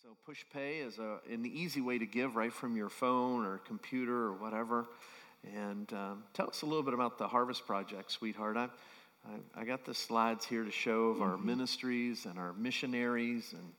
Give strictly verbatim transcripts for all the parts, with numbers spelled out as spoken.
So PushPay is a, an easy way to give right from your phone or computer or whatever. And um, tell us a little bit about the Harvest Project, sweetheart. I, I, I got the slides here to show of our mm-hmm. ministries and our missionaries. And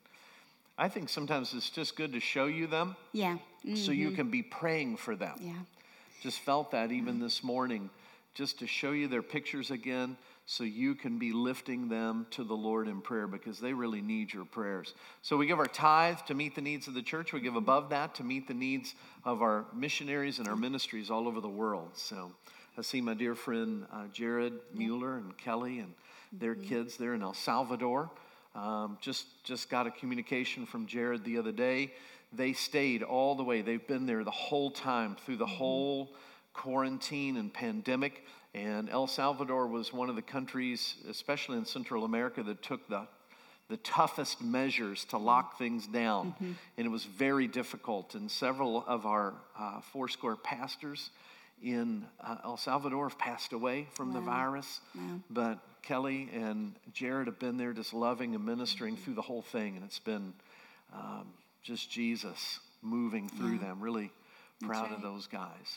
I think sometimes it's just good to show you them. Yeah. Mm-hmm. So you can be praying for them. Yeah. Just felt that even this morning, just to show you their pictures again, so you can be lifting them to the Lord in prayer, because they really need your prayers. So we give our tithe to meet the needs of the church. We give above that to meet the needs of our missionaries and our ministries all over the world. So I see my dear friend uh, Jared Mueller and Kelly and their mm-hmm. kids there in El Salvador. Um, just, just got a communication from Jared the other day. They stayed all the way. They've been there the whole time through the mm-hmm. whole quarantine and pandemic. And El Salvador was one of the countries, especially in Central America, that took the the toughest measures to lock things down. Mm-hmm. And it was very difficult. And several of our uh, Foursquare pastors in uh, El Salvador have passed away from wow. the virus. Wow. But Kelly and Jared have been there just loving and ministering mm-hmm. through the whole thing. And it's been um, just Jesus moving through yeah. them. Really proud right. of those guys.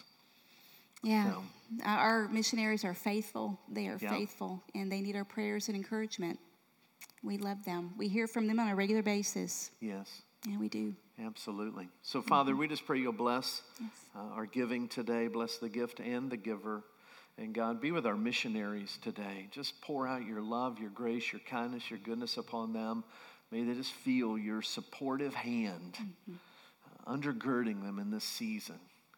Yeah, so. Our missionaries are faithful. They are yeah. faithful, and they need our prayers and encouragement. We love them. We hear from them on a regular basis. Yes. Yeah, we do. Absolutely. So, Father, mm-hmm. we just pray you'll bless yes. uh, our giving today. Bless the gift and the giver. And, God, be with our missionaries today. Just pour out your love, your grace, your kindness, your goodness upon them. May they just feel your supportive hand mm-hmm. uh, undergirding them in this season.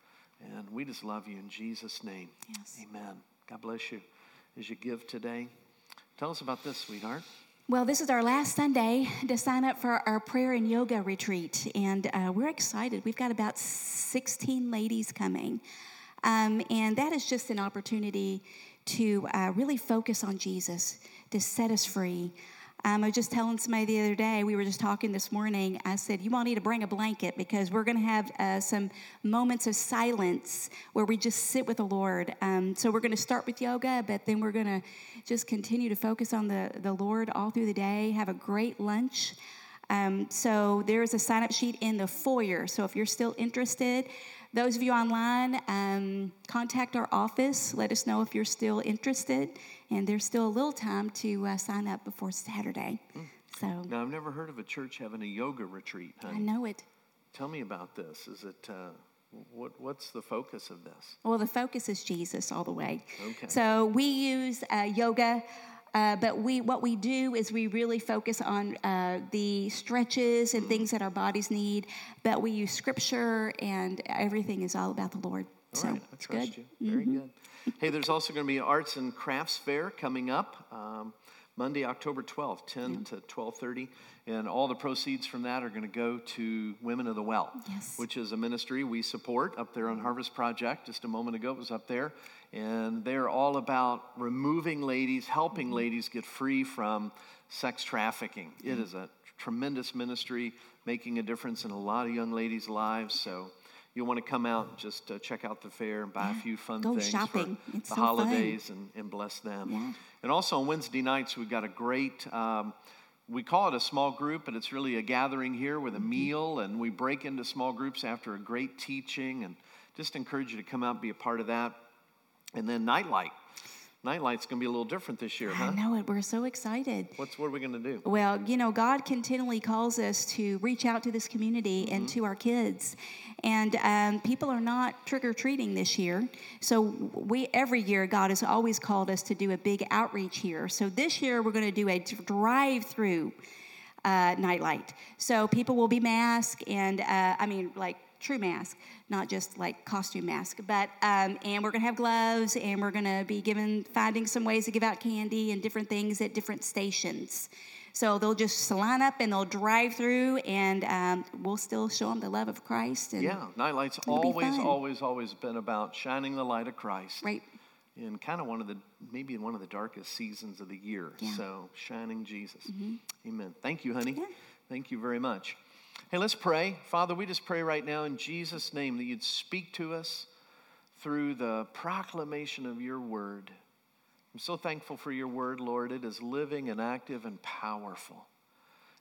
And we just love you in Jesus' name. Yes. Amen. God bless you as you give today. Tell us about this, sweetheart. Well, this is our last Sunday to sign up for our prayer and yoga retreat. And uh, we're excited. We've got about sixteen ladies coming. Um, and that is just an opportunity to uh, really focus on Jesus, to set us free. Um, I was just telling somebody the other day, we were just talking this morning, I said, you all need to bring a blanket, because we're going to have uh, some moments of silence where we just sit with the Lord. Um, so we're going to start with yoga, but then we're going to just continue to focus on the, the Lord all through the day, have a great lunch. Um, so there is a sign-up sheet in the foyer. So if you're still interested, those of you online, um, contact our office. Let us know if you're still interested. And there's still a little time to uh, sign up before Saturday. Mm. So now, I've never heard of a church having a yoga retreat, honey. I know it. Tell me about this. Is it uh, what? What's the focus of this? Well, the focus is Jesus all the way. Okay. So we use uh, yoga. Uh, but we, what we do is we really focus on uh, the stretches and things that our bodies need. But we use scripture, and everything is all about the Lord. All so right, I it's trust good. you. Very mm-hmm. good. Hey, there's also going to be an arts and crafts fair coming up um, Monday, October twelfth, ten yeah. to twelve thirty. And all the proceeds from that are going to go to Women of the Well, yes. which is a ministry we support up there on Harvest Project. Just a moment ago, it was up there. And they're all about removing ladies, helping mm-hmm. ladies get free from sex trafficking. Mm-hmm. It is a tremendous ministry, making a difference in a lot of young ladies' lives. So you'll want to come out and just uh, check out the fair and buy yeah. a few fun Go things shopping. for it's the so holidays and, and bless them. Yeah. And also on Wednesday nights, we've got a great, um, we call it a small group, but it's really a gathering here with a mm-hmm. meal. And we break into small groups after a great teaching. And just encourage you to come out and be a part of that. And then Nightlight. Nightlight's going to be a little different this year, huh? I know it. We're so excited. What's what are we going to do? Well, you know, God continually calls us to reach out to this community mm-hmm. and to our kids. And um, people are not trick-or-treating this year. So we every year, God has always called us to do a big outreach here. So this year, we're going to do a drive-through uh, Nightlight. So people will be masked and, uh, I mean, like, true mask, not just like costume mask, but um, and we're gonna have gloves, and we're gonna be giving, finding some ways to give out candy and different things at different stations. So they'll just line up and they'll drive through, and um, we'll still show them the love of Christ. And yeah, Nightlight's always, always, always been about shining the light of Christ. Right. In kind of one of the, maybe in one of the darkest seasons of the year. Yeah. So shining Jesus. Mm-hmm. Amen. Thank you, honey. Yeah. Thank you very much. Hey, let's pray. Father, we just pray right now in Jesus' name that you'd speak to us through the proclamation of your word. I'm so thankful for your word, Lord. It is living and active and powerful.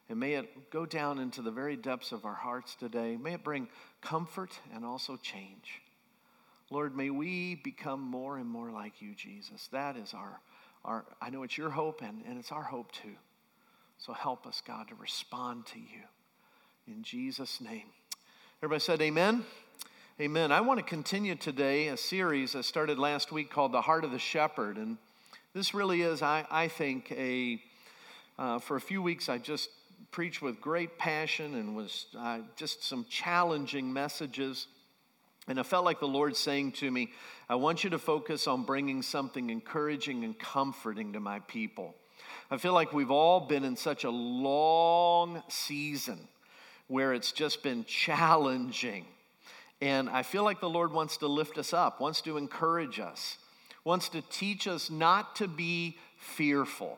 And may it go down into the very depths of our hearts today. May it bring comfort and also change. Lord, may we become more and more like you, Jesus. That is our, our I know it's your hope and, and it's our hope too. So help us, God, to respond to you. In Jesus' name. Everybody said amen? Amen. I want to continue today a series I started last week called The Heart of the Shepherd. And this really is, I, I think, a uh, for a few weeks I just preached with great passion and was uh, just some challenging messages. And I felt like the Lord saying to me, I want you to focus on bringing something encouraging and comforting to my people. I feel like we've all been in such a long season where it's just been challenging. And I feel like the Lord wants to lift us up, wants to encourage us, wants to teach us not to be fearful.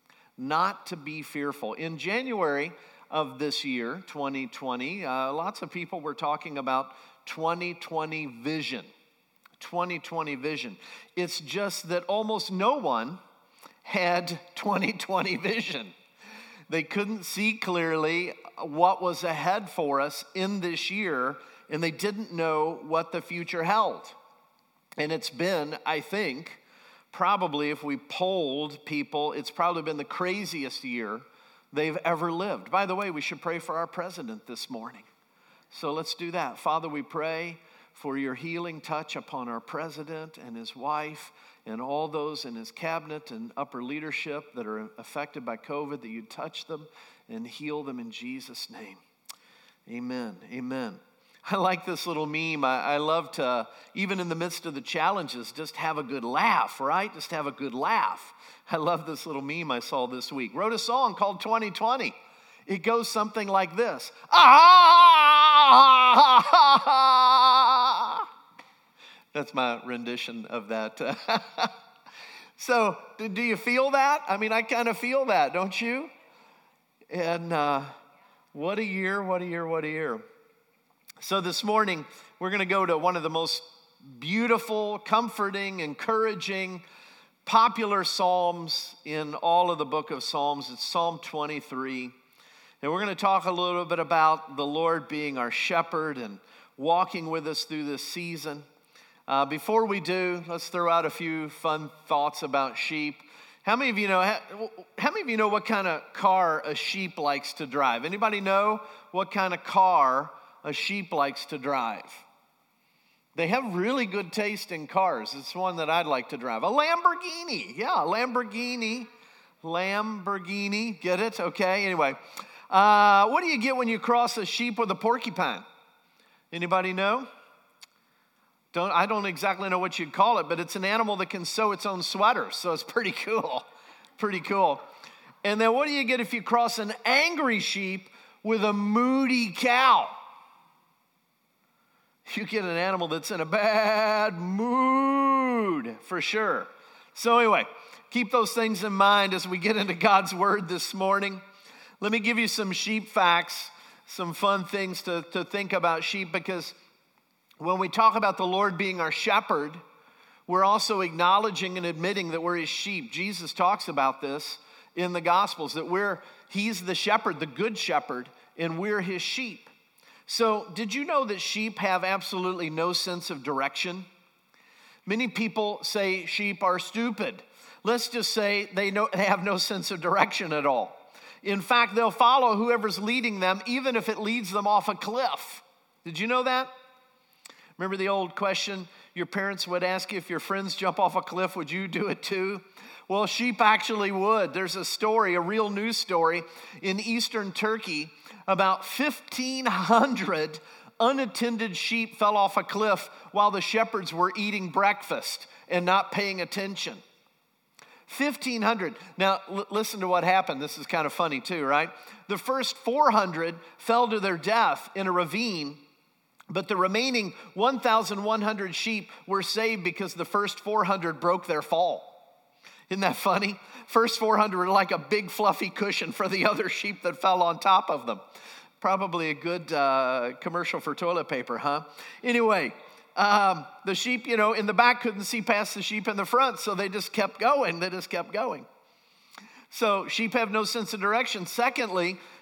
Not to be fearful. In January of this year, twenty twenty, uh, lots of people were talking about twenty twenty vision. twenty twenty vision. It's just that almost no one had twenty twenty vision. They couldn't see clearly what was ahead for us in this year, and they didn't know what the future held. And it's been, I think, probably if we polled people, it's probably been the craziest year they've ever lived. By the way, we should pray for our president this morning. So let's do that. Father, we pray for your healing touch upon our president and his wife and all those in his cabinet and upper leadership that are affected by COVID, that you touch them and heal them in Jesus' name. Amen. Amen. I like this little meme. I, I love to, even in the midst of the challenges, just have a good laugh, right? Just have a good laugh. I love this little meme I saw this week. Wrote a song called twenty twenty. It goes something like this. Ah! That's my rendition of that. So, do you feel that? I mean, I kind of feel that, don't you? And uh, what a year, what a year, what a year. So this morning, we're going to go to one of the most beautiful, comforting, encouraging, popular psalms in all of the book of Psalms. It's Psalm twenty-three. And we're going to talk a little bit about the Lord being our shepherd and walking with us through this season. Uh, before we do, let's throw out a few fun thoughts about sheep. How many of you know, how, how many of you know what kind of car a sheep likes to drive? Anybody know what kind of car a sheep likes to drive? They have really good taste in cars. It's one that I'd like to drive. A Lamborghini. Yeah, a Lamborghini. Lamborghini. Get it? Okay, anyway. Uh, what do you get when you cross a sheep with a porcupine? Anybody know? Don't, I don't exactly know what you'd call it, but it's an animal that can sew its own sweaters, so it's pretty cool. Pretty cool. And then what do you get if you cross an angry sheep with a moody cow? You get an animal that's in a bad mood, for sure. So anyway, keep those things in mind as we get into God's word this morning. Let me give you some sheep facts, some fun things to, to think about sheep, because when we talk about the Lord being our shepherd, we're also acknowledging and admitting that we're his sheep. Jesus talks about this in the Gospels, that we're he's the shepherd, the good shepherd, and we're his sheep. So did you know that sheep have absolutely no sense of direction? Many people say sheep are stupid. Let's just say they, know, they have no sense of direction at all. In fact, they'll follow whoever's leading them, even if it leads them off a cliff. Did you know that? Remember the old question your parents would ask you, if your friends jump off a cliff, would you do it too? Well, sheep actually would. There's a story, a real news story in eastern Turkey. About fifteen hundred unattended sheep fell off a cliff while the shepherds were eating breakfast and not paying attention. fifteen hundred. Now, l- listen to what happened. This is kind of funny too, right? The first four hundred fell to their death in a ravine, but the remaining one thousand one hundred sheep were saved because the first four hundred broke their fall. Isn't that funny? First four hundred were like a big fluffy cushion for the other sheep that fell on top of them. Probably a good uh, commercial for toilet paper, huh? Anyway, um, the sheep, you know, in the back couldn't see past the sheep in the front, so they just kept going. They just kept going. So sheep have no sense of direction. Secondly,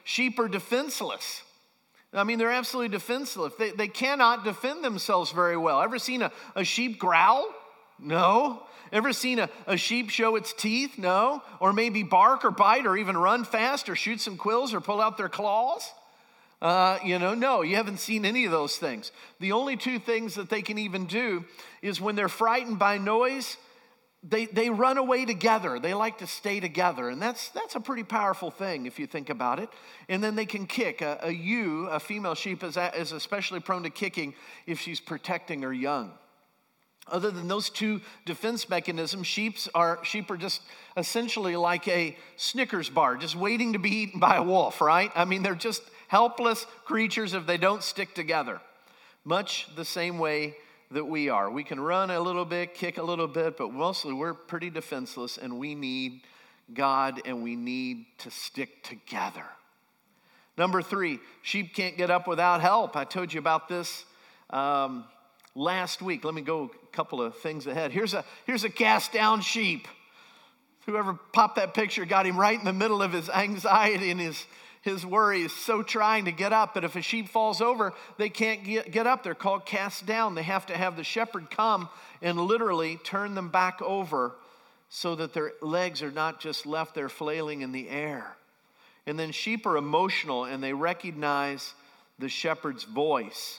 sheep are defenseless. I mean, they're absolutely defenseless. They, they cannot defend themselves very well. Ever seen a, a sheep growl? No. Ever seen a, a sheep show its teeth? No. Or maybe bark or bite or even run fast or shoot some quills or pull out their claws? Uh, you know, no, you haven't seen any of those things. The only two things that they can even do is when they're frightened by noise, they, they run away together. They like to stay together. And that's that's a pretty powerful thing if you think about it. And then they can kick. A, a ewe, a female sheep, is, is especially prone to kicking if she's protecting her young. Other than those two defense mechanisms, sheeps are, sheep are just essentially like a Snickers bar, just waiting to be eaten by a wolf, right? I mean, they're just helpless creatures if they don't stick together. Much the same way that we are. We can run a little bit, kick a little bit, but mostly we're pretty defenseless, and we need God, and we need to stick together. Number three, sheep can't get up without help. I told you about this um, last week. Let me go a couple of things ahead. Here's a, here's a cast down sheep. Whoever popped that picture got him right in the middle of his anxiety and his His worry is so trying to get up, but if a sheep falls over, they can't get, get up. They're called cast down. They have to have the shepherd come and literally turn them back over so that their legs are not just left there flailing in the air. And then sheep are emotional, and they recognize the shepherd's voice.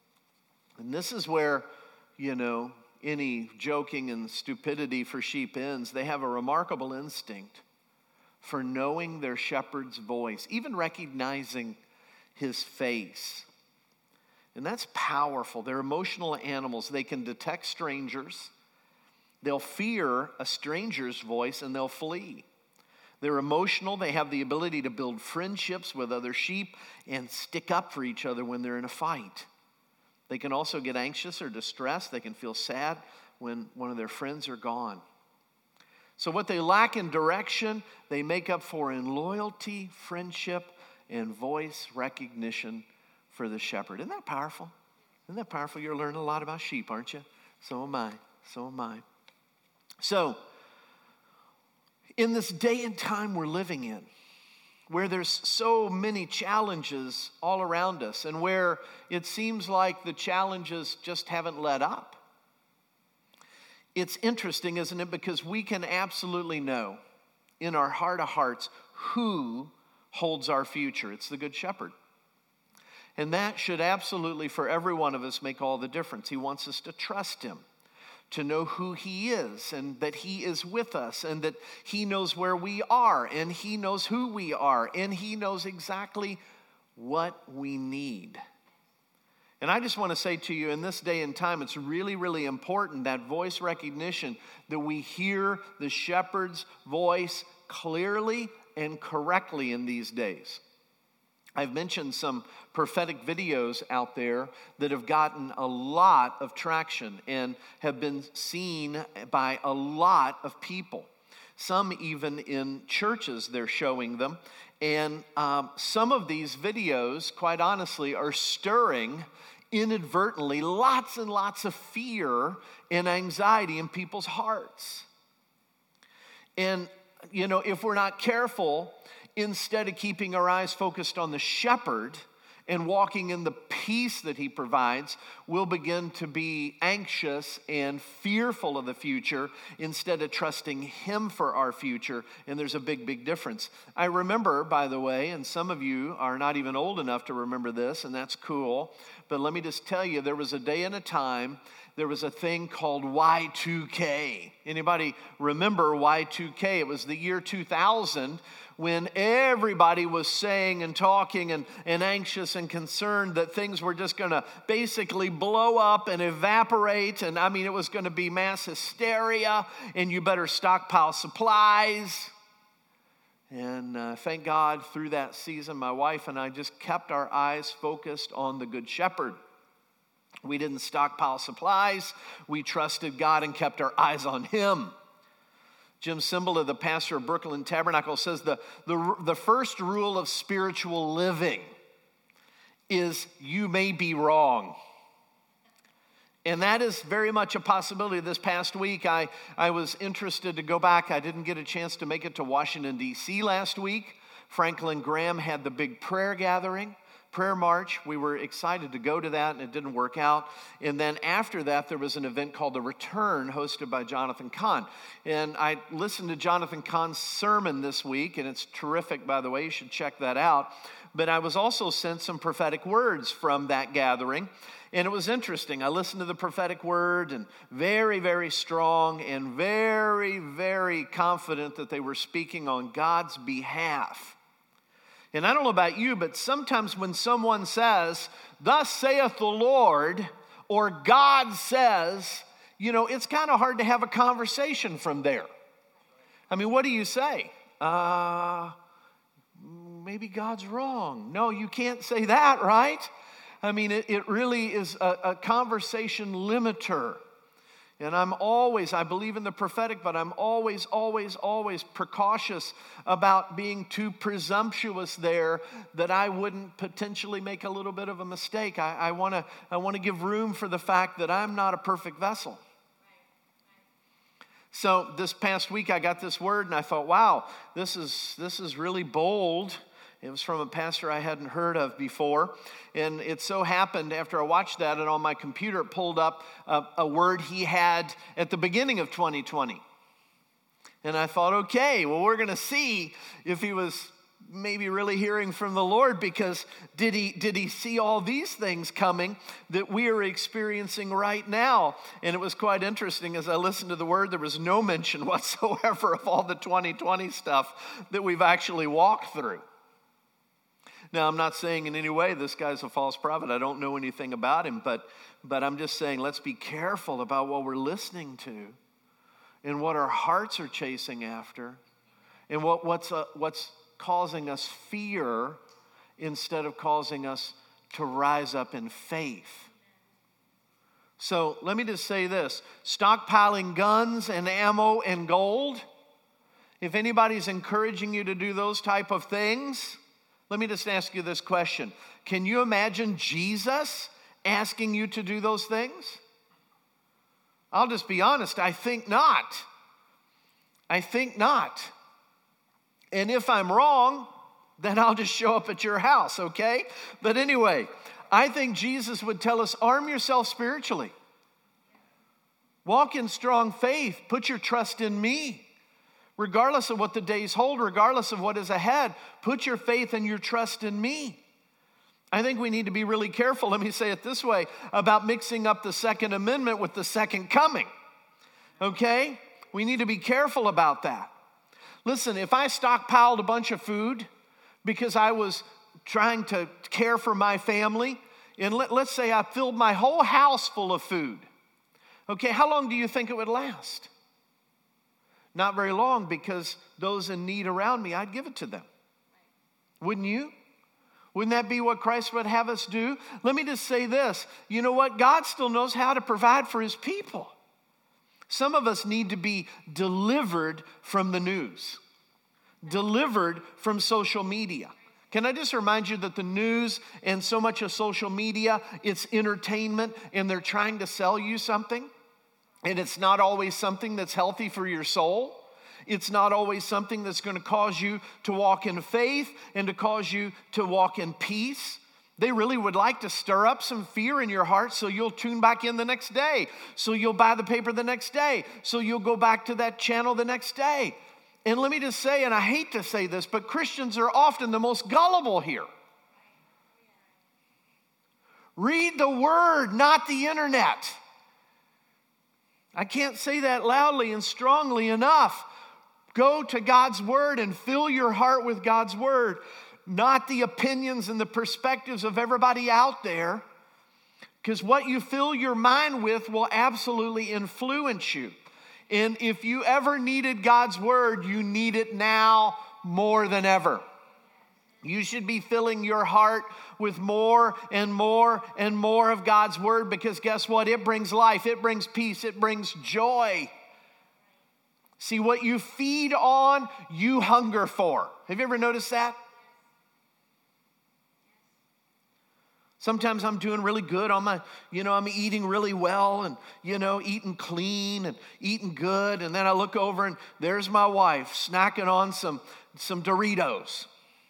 And this is where, you know, any joking and stupidity for sheep ends. They have a remarkable instinct for knowing their shepherd's voice, even recognizing his face. And that's powerful. They're emotional animals. They can detect strangers. They'll fear a stranger's voice and they'll flee. They're emotional. They have the ability to build friendships with other sheep and stick up for each other when they're in a fight. They can also get anxious or distressed. They can feel sad when one of their friends are gone. So what they lack in direction, they make up for in loyalty, friendship, and voice recognition for the shepherd. Isn't that powerful? Isn't that powerful? You're learning a lot about sheep, aren't you? So am I. So am I. So, in this day and time we're living in, where there's so many challenges all around us, and where it seems like the challenges just haven't let up, it's interesting, isn't it? Because we can absolutely know in our heart of hearts who holds our future. It's the Good Shepherd. And that should absolutely, for every one of us, make all the difference. He wants us to trust him, to know who he is, and that he is with us, and that he knows where we are, and he knows who we are, and he knows exactly what we need. And I just want to say to you, in this day and time, it's really, really important, that voice recognition, that we hear the shepherd's voice clearly and correctly in these days. I've mentioned some prophetic videos out there that have gotten a lot of traction and have been seen by a lot of people. Some even in churches, they're showing them. And um, some of these videos, quite honestly, are stirring inadvertently lots and lots of fear and anxiety in people's hearts. And, you know, if we're not careful, instead of keeping our eyes focused on the shepherd and walking in the peace that he provides, we'll begin to be anxious and fearful of the future instead of trusting him for our future. And there's a big, big difference. I remember, by the way, and some of you are not even old enough to remember this, and that's cool, but let me just tell you, there was a day and a time, there was a thing called Y two K. Anybody remember Y two K? It was the year two thousand, when everybody was saying and talking and, and anxious and concerned that things were just going to basically blow up and evaporate. And I mean, it was going to be mass hysteria, and you better stockpile supplies. And uh, thank God, through that season, my wife and I just kept our eyes focused on the Good Shepherd. We didn't stockpile supplies. We trusted God and kept our eyes on him. Jim Cymbala, the pastor of Brooklyn Tabernacle, says the, the, the first rule of spiritual living is you may be wrong. And that is very much a possibility. This past week, I, I was interested to go back. I didn't get a chance to make it to Washington, D C last week, Franklin Graham had the big prayer gathering, prayer march. We were excited to go to that, and it didn't work out. And then after that, there was an event called The Return, hosted by Jonathan Cahn. And I listened to Jonathan Cahn's sermon this week, and it's terrific, by the way. You should check that out. But I was also sent some prophetic words from that gathering. And it was interesting. I listened to the prophetic word, and very, very strong and very, very confident that they were speaking on God's behalf. And I don't know about you, but sometimes when someone says, "Thus saith the Lord," or "God says," you know, it's kind of hard to have a conversation from there. I mean, what do you say? Uh, maybe God's wrong. No, you can't say that, right? I mean, it, it really is a, a conversation limiter. And I'm always, I believe in the prophetic, but I'm always, always, always precautious about being too presumptuous there, that I wouldn't potentially make a little bit of a mistake. I, I want to I want to give room for the fact that I'm not a perfect vessel. So this past week I got this word and I thought, wow, this is this is really bold. It was from a pastor I hadn't heard of before. And it so happened after I watched that, and on my computer it pulled up a, a word he had at the beginning of twenty twenty. And I thought, okay, well, we're going to see if he was maybe really hearing from the Lord, because did he did he see all these things coming that we are experiencing right now? And it was quite interesting. As I listened to the word, there was no mention whatsoever of all the twenty twenty stuff that we've actually walked through. Now, I'm not saying in any way this guy's a false prophet. I don't know anything about him, but, but I'm just saying let's be careful about what we're listening to and what our hearts are chasing after and what, what's, uh, what's causing us fear instead of causing us to rise up in faith. So let me just say this. Stockpiling guns and ammo and gold, if anybody's encouraging you to do those type of things, let me just ask you this question. Can you imagine Jesus asking you to do those things? I'll just be honest, I think not. I think not. And if I'm wrong, then I'll just show up at your house, okay? But anyway, I think Jesus would tell us, arm yourself spiritually. Walk in strong faith. Put your trust in me. Regardless of what the days hold, regardless of what is ahead, put your faith and your trust in me. I think we need to be really careful, let me say it this way, about mixing up the Second Amendment with the second coming. Okay? We need to be careful about that. Listen, if I stockpiled a bunch of food because I was trying to care for my family, and let, let's say I filled my whole house full of food, okay, how long do you think it would last? Not very long, because those in need around me, I'd give it to them. Wouldn't you? Wouldn't that be what Christ would have us do? Let me just say this. You know what? God still knows how to provide for his people. Some of us need to be delivered from the news, delivered from social media. Can I just remind you that the news and so much of social media, it's entertainment, and they're trying to sell you something. And it's not always something that's healthy for your soul. It's not always something that's going to cause you to walk in faith and to cause you to walk in peace. They really would like to stir up some fear in your heart so you'll tune back in the next day, so you'll buy the paper the next day, so you'll go back to that channel the next day. And let me just say, and I hate to say this, but Christians are often the most gullible here. Read the word, not the internet. I can't say that loudly and strongly enough. Go to God's word and fill your heart with God's word, not the opinions and the perspectives of everybody out there, because what you fill your mind with will absolutely influence you. And if you ever needed God's word, you need it now more than ever. You should be filling your heart with more and more and more of God's word, because guess what? It brings life, it brings peace, it brings joy. See, what you feed on, you hunger for. Have you ever noticed that? Sometimes I'm doing really good on my, you know, I'm eating really well and, you know, eating clean and eating good. And then I look over and there's my wife snacking on some, some Doritos.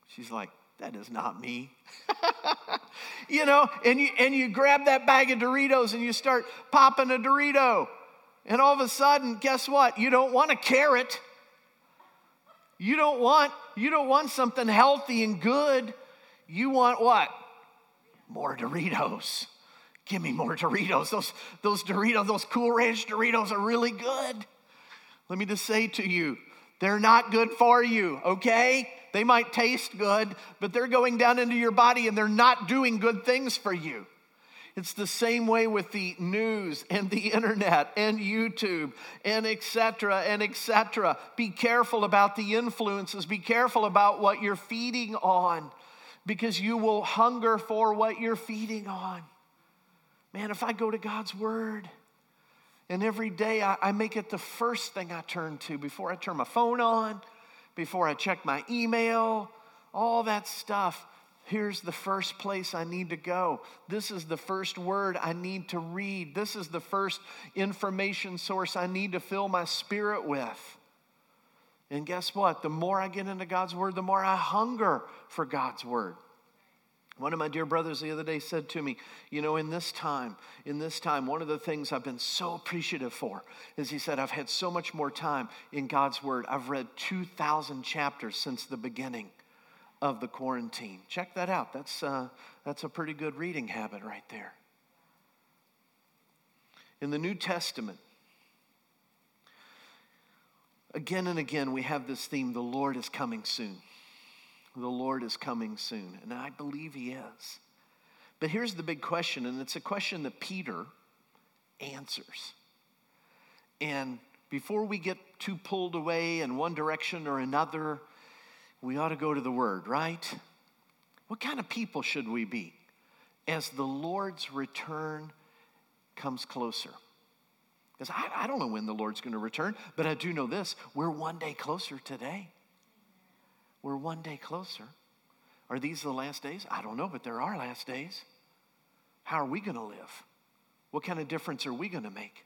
She's like, that is not me. You know, and you, and you grab that bag of Doritos and you start popping a Dorito. And all of a sudden, guess what? You don't want a carrot. You don't want, you don't want something healthy and good. You want what? More Doritos. Give me more Doritos. Those, those Doritos, those Cool Ranch Doritos are really good. Let me just say to you, they're not good for you, okay? They might taste good, but they're going down into your body and they're not doing good things for you. It's the same way with the news and the internet and YouTube and et cetera and et cetera. Be careful about the influences. Be careful about what you're feeding on, because you will hunger for what you're feeding on. Man, if I go to God's Word and every day I, I make it the first thing I turn to before I turn my phone on, before I check my email, all that stuff, here's the first place I need to go. This is the first word I need to read. This is the first information source I need to fill my spirit with. And guess what? The more I get into God's Word, the more I hunger for God's Word. One of my dear brothers the other day said to me, you know, in this time, in this time, one of the things I've been so appreciative for is he said, I've had so much more time in God's Word. I've read two thousand chapters since the beginning of the quarantine. Check that out. That's, uh, that's a pretty good reading habit right there. In the New Testament, again and again, we have this theme, the Lord is coming soon. The Lord is coming soon, and I believe he is. But here's the big question, and it's a question that Peter answers. And before we get too pulled away in one direction or another, we ought to go to the Word, right? What kind of people should we be as the Lord's return comes closer? Because I, I don't know when the Lord's going to return, but I do know this. We're one day closer today. We're one day closer. Are these the last days? I don't know, but there are last days. How are we going to live? What kind of difference are we going to make?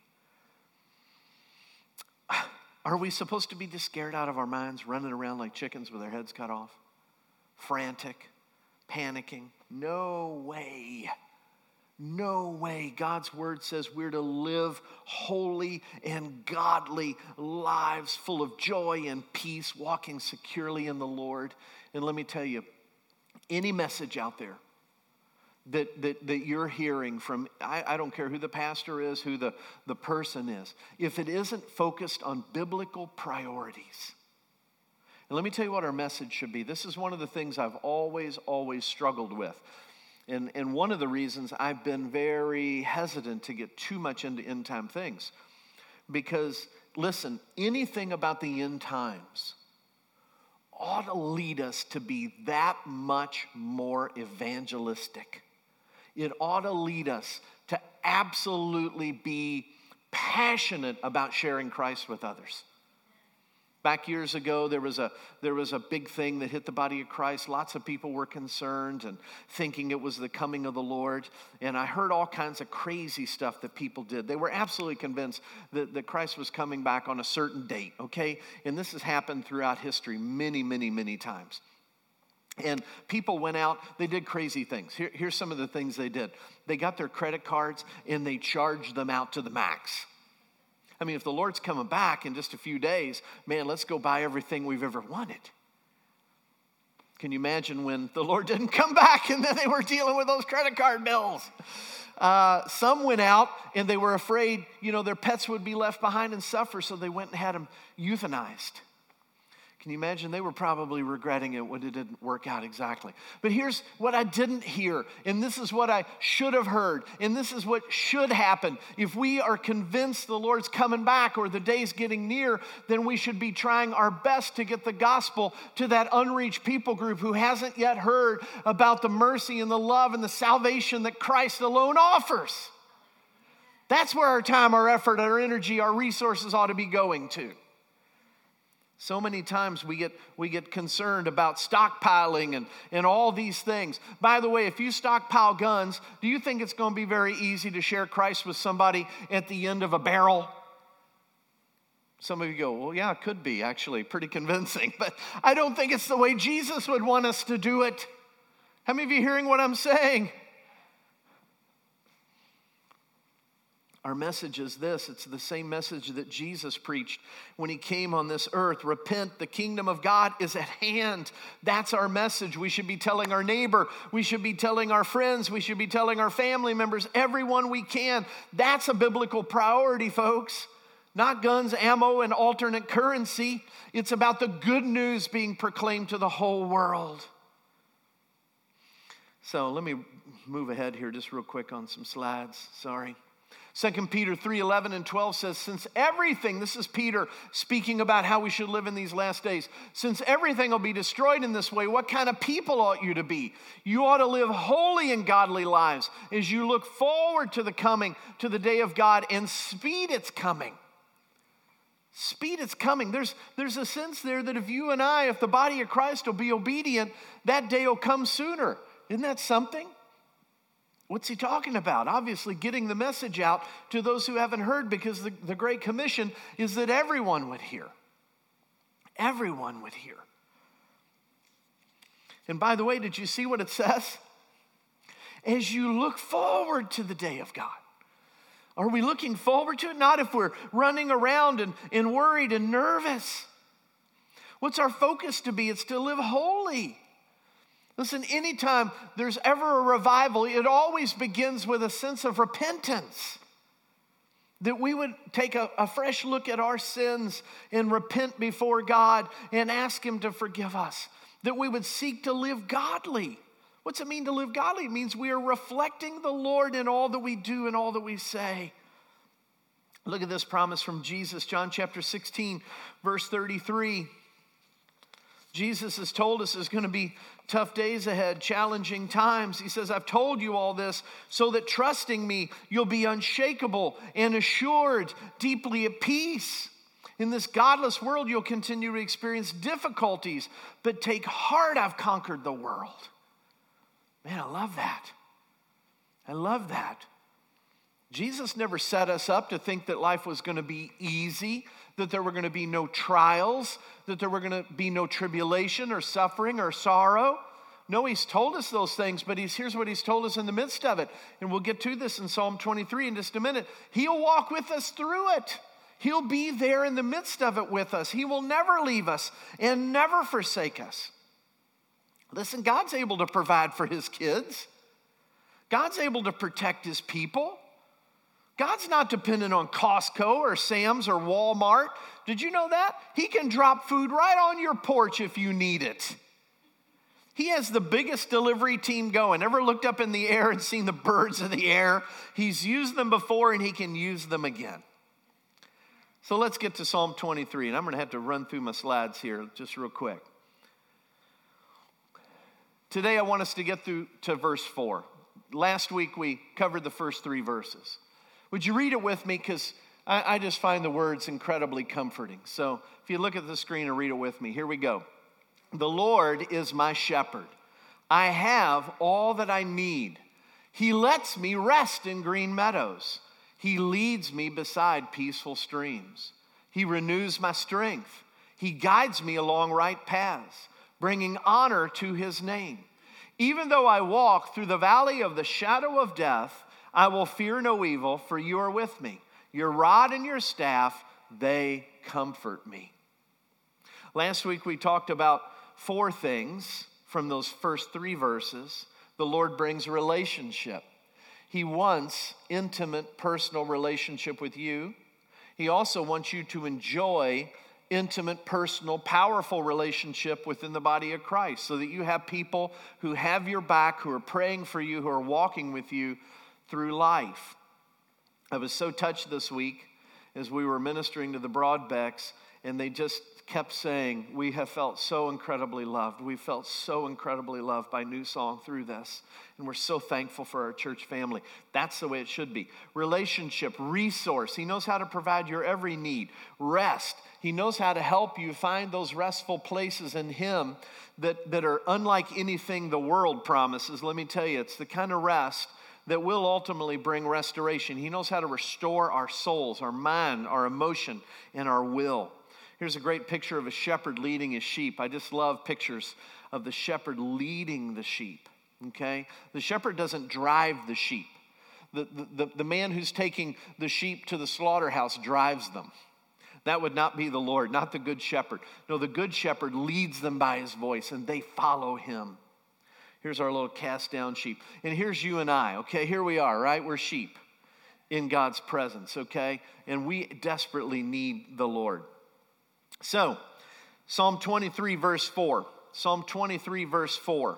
Are we supposed to be just scared out of our minds, running around like chickens with our heads cut off? Frantic, panicking? No way. No way. God's Word says we're to live holy and godly lives full of joy and peace, walking securely in the Lord. And let me tell you, any message out there that that, that you're hearing from, I, I don't care who the pastor is, who the, the person is, if it isn't focused on biblical priorities. And let me tell you what our message should be. This is one of the things I've always, always struggled with. And, and one of the reasons I've been very hesitant to get too much into end time things. Because, listen, anything about the end times ought to lead us to be that much more evangelistic. It ought to lead us to absolutely be passionate about sharing Christ with others. Back years ago, there was a there was a big thing that hit the body of Christ. Lots of people were concerned and thinking it was the coming of the Lord. And I heard all kinds of crazy stuff that people did. They were absolutely convinced that, that Christ was coming back on a certain date, okay? And this has happened throughout history many, many, many times. And people went out, they did crazy things. Here, here's some of the things they did. They got their credit cards and they charged them out to the max. I mean, if the Lord's coming back in just a few days, man, let's go buy everything we've ever wanted. Can you imagine when the Lord didn't come back and then they were dealing with those credit card bills? Uh, some went out and they were afraid, you know, their pets would be left behind and suffer, so they went and had them euthanized. Can you imagine? They were probably regretting it when it didn't work out exactly. But here's what I didn't hear, and this is what I should have heard, and this is what should happen. If we are convinced the Lord's coming back or the day's getting near, then we should be trying our best to get the gospel to that unreached people group who hasn't yet heard about the mercy and the love and the salvation that Christ alone offers. That's where our time, our effort, our energy, our resources ought to be going to. So many times we get we get concerned about stockpiling and, and all these things. By the way, if you stockpile guns, do you think it's going to be very easy to share Christ with somebody at the end of a barrel? Some of you go, well, yeah, it could be actually pretty convincing, but I don't think it's the way Jesus would want us to do it. How many of you hearing what I'm saying? Our message is this. It's the same message that Jesus preached when he came on this earth. Repent, the kingdom of God is at hand. That's our message. We should be telling our neighbor. We should be telling our friends. We should be telling our family members, everyone we can. That's a biblical priority, folks. Not guns, ammo, and alternate currency. It's about the good news being proclaimed to the whole world. So let me move ahead here just real quick on some slides. Sorry. Second Peter three, eleven and twelve says, since everything, this is Peter speaking about how we should live in these last days. Since everything will be destroyed in this way, what kind of people ought you to be? You ought to live holy and godly lives as you look forward to the coming, to the day of God, and speed its coming. Speed its coming. There's, there's a sense there that if you and I, if the body of Christ will be obedient, that day will come sooner. Isn't that something? What's he talking about? Obviously, getting the message out to those who haven't heard, because the, the Great Commission is that everyone would hear. Everyone would hear. And by the way, did you see what it says? As you look forward to the day of God. Are we looking forward to it? Not if we're running around and, and worried and nervous. What's our focus to be? It's to live holy. Listen, anytime there's ever a revival, it always begins with a sense of repentance. That we would take a, a fresh look at our sins and repent before God and ask him to forgive us. That we would seek to live godly. What's it mean to live godly? It means we are reflecting the Lord in all that we do and all that we say. Look at this promise from Jesus, John chapter sixteen, verse thirty-three. Jesus has told us there's going to be tough days ahead, challenging times. He says, I've told you all this so that trusting me, you'll be unshakable and assured, deeply at peace. In this godless world, you'll continue to experience difficulties, but take heart, I've conquered the world. Man, I love that. I love that. Jesus never set us up to think that life was going to be easy, that there were going to be no trials, that there were going to be no tribulation or suffering or sorrow. No, he's told us those things, but he's, here's what he's told us in the midst of it. And we'll get to this in Psalm twenty-three in just a minute. He'll walk with us through it. He'll be there in the midst of it with us. He will never leave us and never forsake us. Listen, God's able to provide for his kids. God's able to protect his people. God's not dependent on Costco or Sam's or Walmart. Did you know that? He can drop food right on your porch if you need it. He has the biggest delivery team going. Ever looked up in the air and seen the birds of the air? He's used them before and he can use them again. So let's get to Psalm twenty-three, and I'm going to have to run through my slides here just real quick. Today I want us to get through to verse four. Last week we covered the first three verses. Would you read it with me? Because I, I just find the words incredibly comforting. So if you look at the screen and read it with me, here we go. The Lord is my shepherd. I have all that I need. He lets me rest in green meadows. He leads me beside peaceful streams. He renews my strength. He guides me along right paths, bringing honor to his name. Even though I walk through the valley of the shadow of death, I will fear no evil, for you are with me. Your rod and your staff, they comfort me. Last week we talked about four things from those first three verses. The Lord brings relationship. He wants intimate, personal relationship with you. He also wants you to enjoy intimate, personal, powerful relationship within the body of Christ, so that you have people who have your back, who are praying for you, who are walking with you through life. I was so touched this week as we were ministering to the Broadbecks, and they just kept saying, we have felt so incredibly loved. We felt so incredibly loved by New Song through this. And we're so thankful for our church family. That's the way it should be. Relationship, resource. He knows how to provide your every need. Rest. He knows how to help you find those restful places in him that, that are unlike anything the world promises. Let me tell you, it's the kind of rest that will ultimately bring restoration. He knows how to restore our souls, our mind, our emotion, and our will. Here's a great picture of a shepherd leading his sheep. I just love pictures of the shepherd leading the sheep, okay? The shepherd doesn't drive the sheep. The, the, the man who's taking the sheep to the slaughterhouse drives them. That would not be the Lord, not the good shepherd. No, the good shepherd leads them by his voice, and they follow him. Here's our little cast down sheep. And here's you and I, okay? Here we are, right? We're sheep in God's presence, okay? And we desperately need the Lord. So, Psalm twenty-three, verse four. Psalm twenty-three, verse four.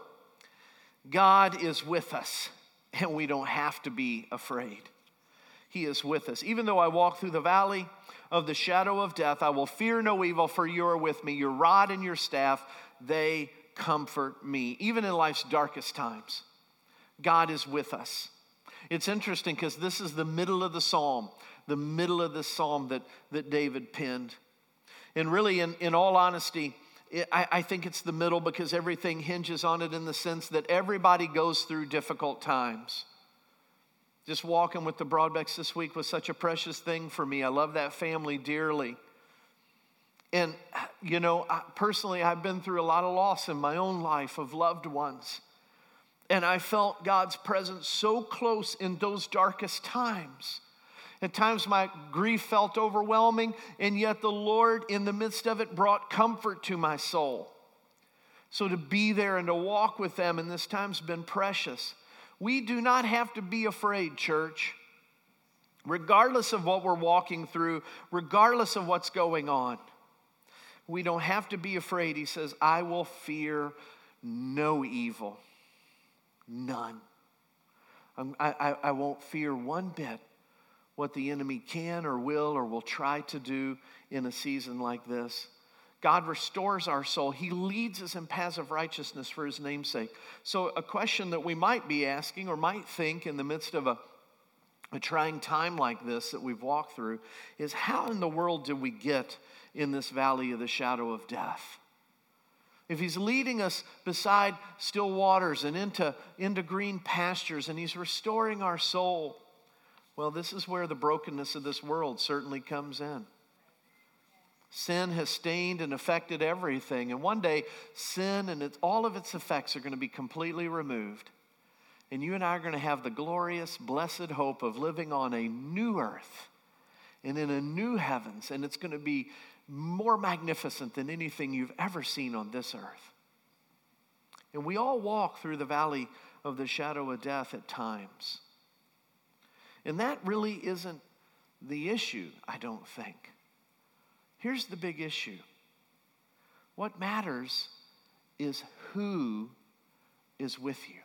God is with us, and we don't have to be afraid. He is with us. Even though I walk through the valley of the shadow of death, I will fear no evil, for you are with me. Your rod and your staff, they comfort me. Even in life's darkest times, God is with us. It's interesting because this is the middle of the psalm, the middle of the psalm that, that David penned. And really, in, in all honesty, it, I, I think it's the middle because everything hinges on it in the sense that everybody goes through difficult times. Just walking with the Broadbecks this week was such a precious thing for me. I love that family dearly. And, you know, I, personally, I've been through a lot of loss in my own life of loved ones. And I felt God's presence so close in those darkest times. At times my grief felt overwhelming, and yet the Lord in the midst of it brought comfort to my soul. So to be there and to walk with them in this time's been precious. We do not have to be afraid, church. Regardless of what we're walking through, regardless of what's going on, we don't have to be afraid. He says, I will fear no evil, none. I'm, I, I won't fear one bit what the enemy can or will or will try to do in a season like this. God restores our soul. He leads us in paths of righteousness for his name's sake. So a question that we might be asking or might think in the midst of a, a trying time like this that we've walked through is, how in the world did we get in this valley of the shadow of death? If he's leading us beside still waters and into, into green pastures and he's restoring our soul, well, this is where the brokenness of this world certainly comes in. Sin has stained and affected everything. And one day, sin and its, all of its effects are going to be completely removed. And you and I are going to have the glorious, blessed hope of living on a new earth and in a new heavens. And it's going to be more magnificent than anything you've ever seen on this earth. And we all walk through the valley of the shadow of death at times. And that really isn't the issue, I don't think. Here's the big issue. What matters is who is with you.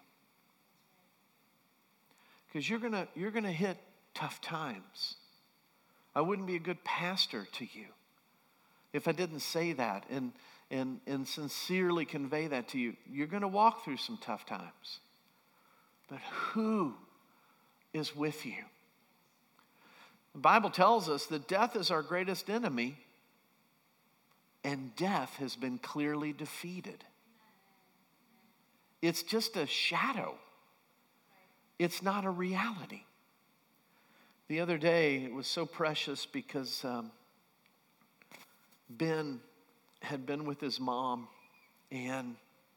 Because you're gonna you're gonna hit tough times. I wouldn't be a good pastor to you if I didn't say that and and and sincerely convey that to you. You're gonna walk through some tough times. But who is with you? The Bible tells us that death is our greatest enemy, and death has been clearly defeated. It's just a shadow. It's not a reality. The other day, it was so precious because um, Ben had been with his mom, and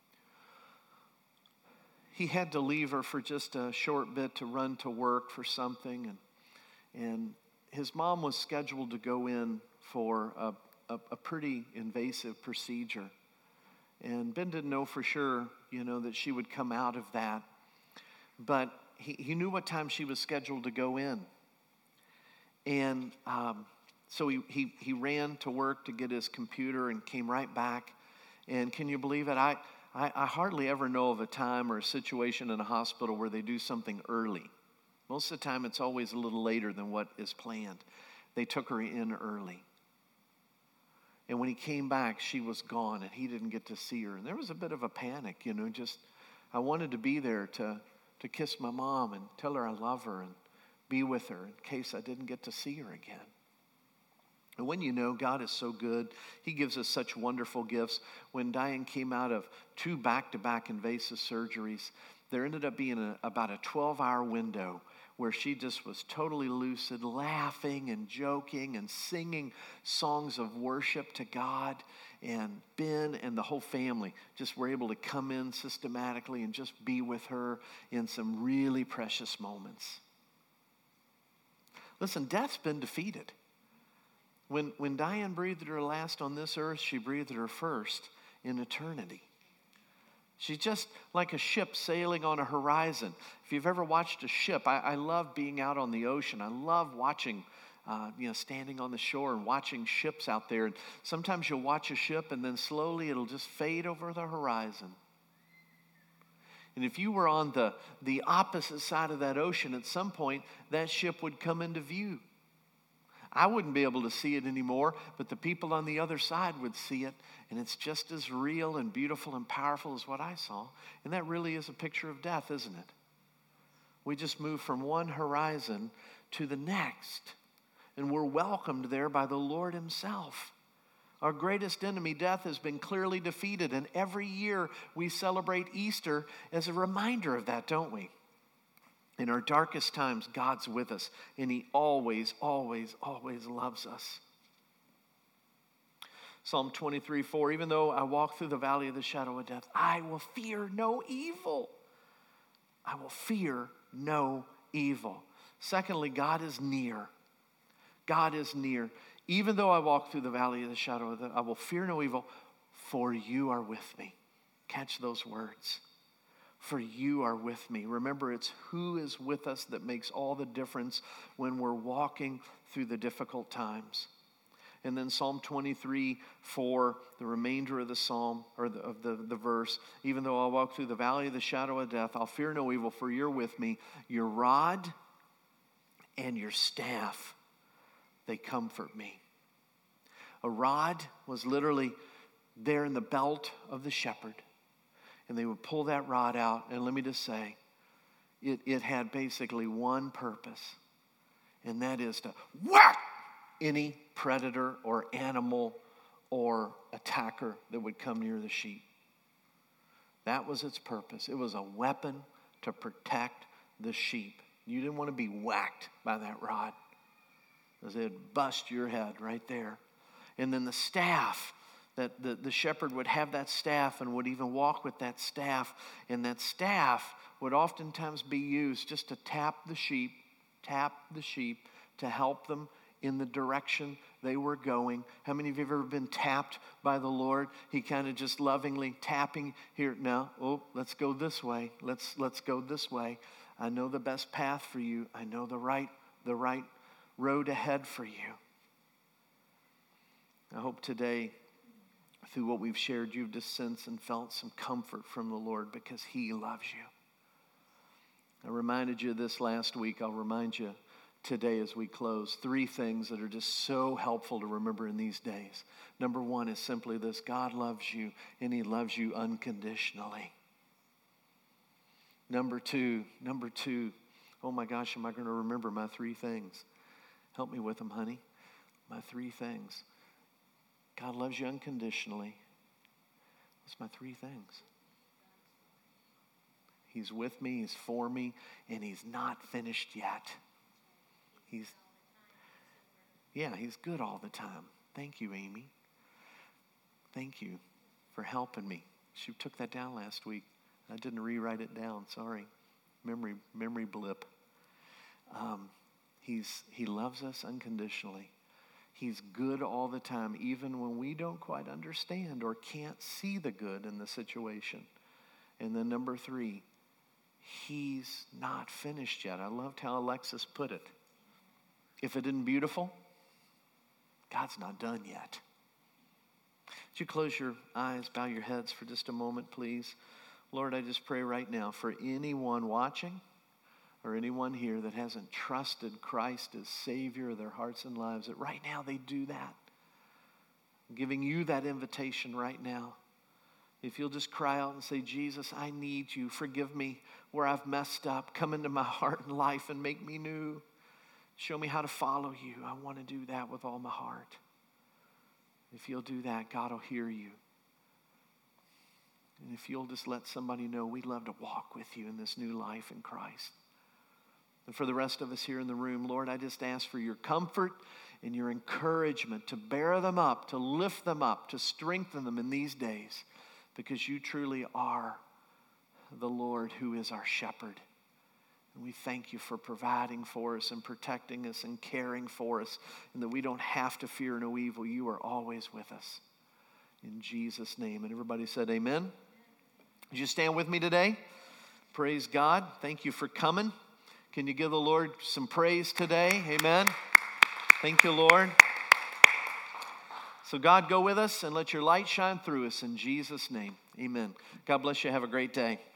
he had to leave her for just a short bit to run to work for something, and and his mom was scheduled to go in for a, a, a pretty invasive procedure. And Ben didn't know for sure, you know, that she would come out of that. But he, he knew what time she was scheduled to go in. And um, so he, he, he ran to work to get his computer and came right back. And can you believe it? I, I, I hardly ever know of a time or a situation in a hospital where they do something early. Most of the time, it's always a little later than what is planned. They took her in early. And when he came back, she was gone, and he didn't get to see her. And there was a bit of a panic, you know, just I wanted to be there to, to kiss my mom and tell her I love her and be with her in case I didn't get to see her again. And when you know God is so good, he gives us such wonderful gifts. When Diane came out of two back-to-back invasive surgeries, there ended up being a, about a twelve-hour window where she just was totally lucid, laughing and joking and singing songs of worship to God. And Ben and the whole family just were able to come in systematically and just be with her in some really precious moments. Listen, death's been defeated. When, when Diane breathed her last on this earth, she breathed her first in eternity. She's just like a ship sailing on a horizon. If you've ever watched a ship, I, I love being out on the ocean. I love watching, uh, you know, standing on the shore and watching ships out there. And sometimes you'll watch a ship and then slowly it'll just fade over the horizon. And if you were on the, the opposite side of that ocean, at some point, that ship would come into view. I wouldn't be able to see it anymore, but the people on the other side would see it, and it's just as real and beautiful and powerful as what I saw. And that really is a picture of death, isn't it? We just move from one horizon to the next, and we're welcomed there by the Lord himself. Our greatest enemy, death, has been clearly defeated, and every year we celebrate Easter as a reminder of that, don't we? In our darkest times, God's with us, and he always, always, always loves us. Psalm twenty-three four, even though I walk through the valley of the shadow of death, I will fear no evil. I will fear no evil. Secondly, God is near. God is near. Even though I walk through the valley of the shadow of death, I will fear no evil, for you are with me. Catch those words. For you are with me. Remember, it's who is with us that makes all the difference when we're walking through the difficult times. And then Psalm twenty-three four, the remainder of the psalm, or the, of the, the verse, even though I walk through the valley of the shadow of death, I'll fear no evil, for you're with me. Your rod and your staff, they comfort me. A rod was literally there in the belt of the shepherd. And they would pull that rod out, and let me just say, it, it had basically one purpose, and that is to whack any predator or animal or attacker that would come near the sheep. That was its purpose. It was a weapon to protect the sheep. You didn't want to be whacked by that rod, because it'd bust your head right there. And then the staff, that the, the shepherd would have that staff and would even walk with that staff. And that staff would oftentimes be used just to tap the sheep, tap the sheep to help them in the direction they were going. How many of you have ever been tapped by the Lord? He kind of just lovingly tapping here. Now, oh, let's go this way. Let's let's go this way. I know the best path for you. I know the right, the right road ahead for you. I hope today, through what we've shared, you've just sensed and felt some comfort from the Lord because he loves you. I reminded you of this last week. I'll remind you today as we close. Three things that are just so helpful to remember in these days. Number one is simply this: God loves you, and he loves you unconditionally. Number two, number two, oh my gosh, am I going to remember my three things? Help me with them, honey. My three things. God loves you unconditionally. That's my three things. He's with me, he's for me, and he's not finished yet. He's, yeah, he's good all the time. Thank you, Amy. Thank you for helping me. She took that down last week. I didn't rewrite it down, sorry. Memory, memory blip. Um, he's, he loves us unconditionally. He's good all the time, even when we don't quite understand or can't see the good in the situation. And then number three, he's not finished yet. I loved how Alexis put it. If it isn't beautiful, God's not done yet. Would you close your eyes, bow your heads for just a moment, please? Lord, I just pray right now for anyone watching or anyone here that hasn't trusted Christ as Savior of their hearts and lives, that right now they do that. I'm giving you that invitation right now. If you'll just cry out and say, Jesus, I need you. Forgive me where I've messed up. Come into my heart and life and make me new. Show me how to follow you. I want to do that with all my heart. If you'll do that, God will hear you. And if you'll just let somebody know, we'd love to walk with you in this new life in Christ. And for the rest of us here in the room, Lord, I just ask for your comfort and your encouragement to bear them up, to lift them up, to strengthen them in these days, because you truly are the Lord who is our shepherd. And we thank you for providing for us and protecting us and caring for us, and that we don't have to fear no evil. You are always with us. In Jesus' name. And everybody said amen. Would you stand with me today? Praise God. Thank you for coming. Can you give the Lord some praise today? Amen. Thank you, Lord. So God, go with us and let your light shine through us in Jesus' name. Amen. God bless you. Have a great day.